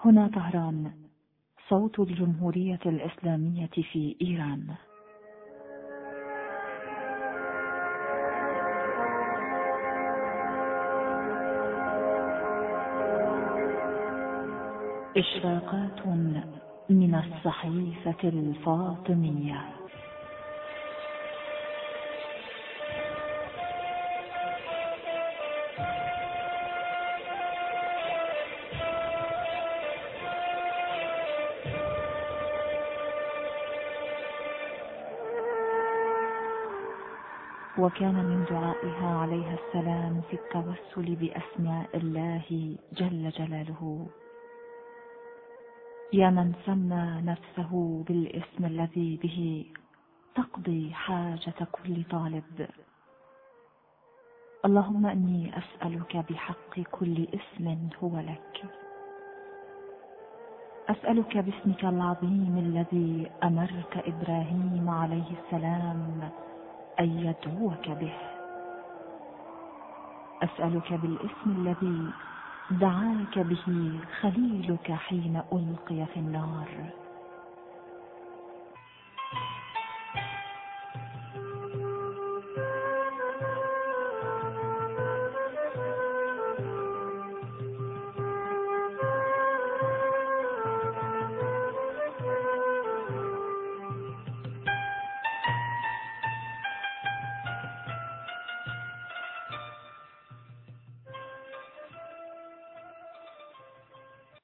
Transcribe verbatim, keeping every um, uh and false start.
هنا طهران، صوت الجمهورية الإسلامية في إيران. إشراقات من الصحيفة الفاطمية. وكان من دعائها عليها السلام في التوسل بأسماء الله جل جلاله: يا من سمى نفسه بالاسم الذي به تقضي حاجة كل طالب، اللهم إني أسألك بحق كل اسم هو لك، أسألك باسمك العظيم الذي أمرت إبراهيم عليه السلام أن يدعوك به، أسألك بالاسم الذي دعاك به خليلك حين ألقي في النار،